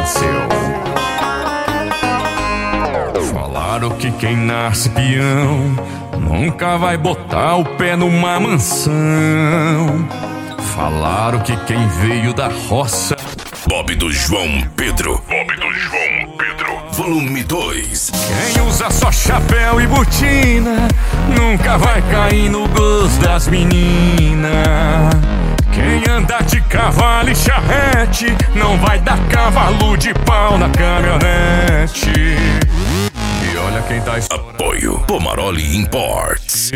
venceu. Falaram que quem nasce peão nunca vai botar o pé numa mansão. Falaram que quem veio da roça. Bob do João Pedro. Volume 2. Quem usa só chapéu e botina nunca vai cair no gosto das meninas. Quem anda de cavalo e charrete não vai dar cavalo de pau na caminhonete. E olha quem tá Apoio Pomaroli Imports.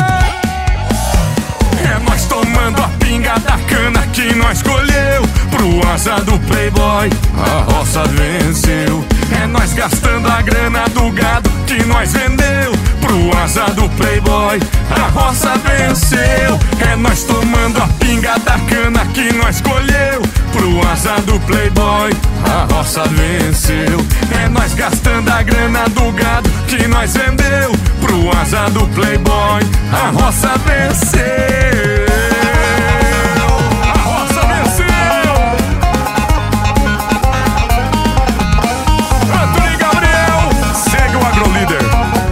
É nós tomando a pinga da cana que nós colheu. Pro asa do playboy a roça venceu. É nós gastando a grana do gado que nós vendeu. Pro asa do playboy a roça venceu. É nós tomando a pinga da cana que nós colheu. Pro asa do playboy a roça venceu. É nós gastando a grana do gado que nós vendeu. Pro asa do playboy a roça venceu. A roça venceu. Antônio Gabriel, segue o AgroLíder.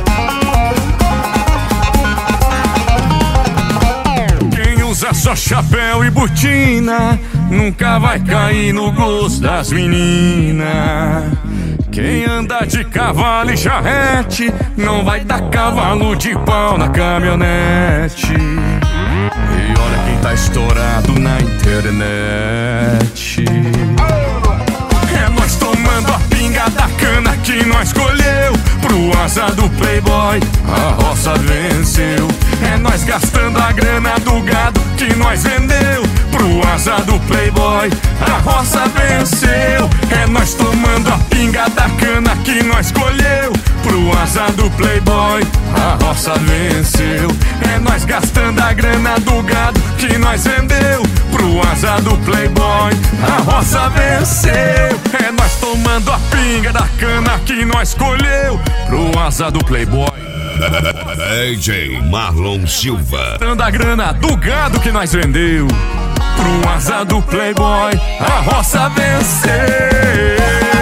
Quem usa só chapéu e botina nunca vai cair no gosto das meninas. Quem anda de cavalo e charrete não vai dar cavalo de pau na caminhonete. E olha quem tá estourado na internet. É nós tomando a pinga da cana que nós colheu. Pro asa do playboy a roça venceu. É nós gastando a grana do gado que nós vendeu. Pro asa do playboy a roça venceu. É nós tomando a pinga da cana que nós colheu. Pro asa do playboy a roça venceu. É nós gastando a grana do gado que nós vendeu. Pro asa do playboy a roça venceu. É nós tomando a pinga da cana que nós colheu. Pro asa do playboy DJ Marlon Silva. dando a grana do gado que nós vendeu. Pro asa do playboy a roça venceu.